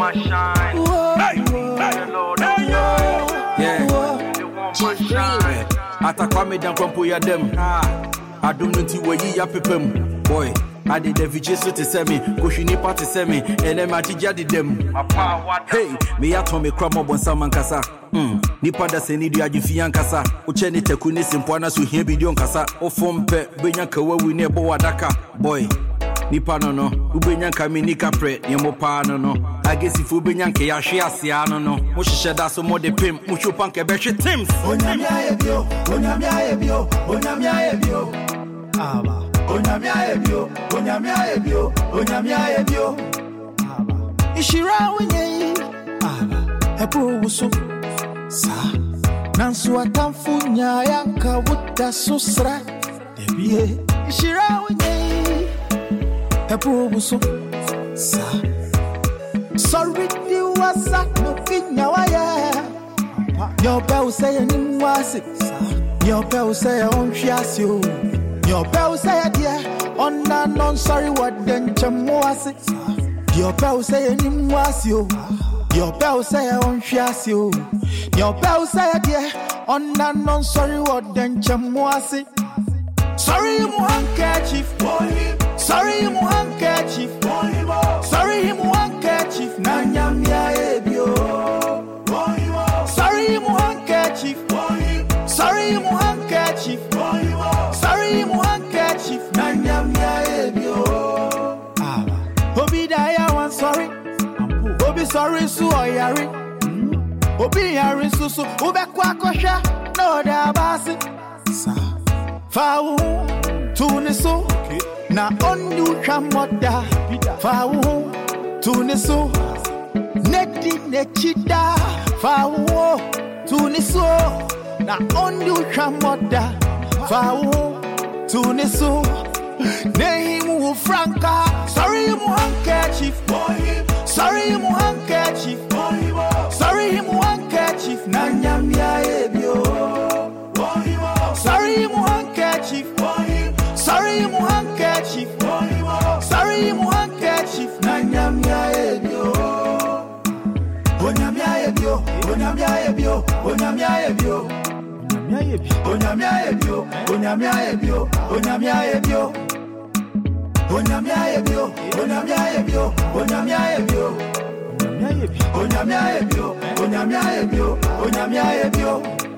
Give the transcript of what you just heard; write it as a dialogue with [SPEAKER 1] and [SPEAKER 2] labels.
[SPEAKER 1] my shine.
[SPEAKER 2] Atakwame Dankwampo ya dem. Adum nti wayi ya pepem. Boy, I did the vijesu to send me. Kushini party send me. And then my teacher did them. Hey, me ya tome kramo bon saman kasa. Nipa da seni di ajifiyan kasa. Ucheni tekuni simpwana su hie bidion kasa. Ofompe, benya kawe wine bo wadaka. Boy, nipa no. Ubenya kami nika pre. Nyemo pa no. Agesi fu benya ke ya shi asia no. Mushishe da so mode pim. Mushupan ke beshi tims.
[SPEAKER 3] Onyamia ebio. Aba. Onyamia ebio. Aba. Ishira wenye. Aba. Epo wusu. Sa. Nansu atamfu nyaya kawuta susra. Debie. Ishira wenye. Epo wusu. Sa. Sorry you wasa no kinya waya. Your bell say ni mwasi. Your bell say on fiasio. Your bell say dear on non sorry what then chamwasi. Your bell say ni mwasio. Your bell say on fiasio. Your bell say dear on non sorry what then chamwasi. Sorry mu handkerchief. Sorry mu handkerchief. Sorry mu handkerchief. Nanyamia ebio. Sorry mu handkerchief. Sorry mu handkerchief. Sorry mu handkerchief. Nanyamia ebio. Obi daya wan sorry. Obi sorry su oyari. Obi yari susu. Ube kwa kosha. No da basi. Fawu tuniso. Na onyu chamoda. Fawu tuniso. Neti nechida. Fawu tuniso. Na onyu chamoda. Fawu tuniso. Nehimu franka. Sorry mu handkerchief. Sorry mu handkerchief. Sorry mu handkerchief. Nanyamia ebio. Sorry mu handkerchief. Sorry mu handkerchief. Sorry mu handkerchief. Nanyamia ebio. Onyamia ebio. Onyamia ebio. Onyamia ebio. Onyamia ebio. Onyamia ebio. Onyamia ebio. Onyamia ebio. Onyamia ebio. Onyamia ebio. Onyamia ebio. Onyamia ebio. Onyamia ebio.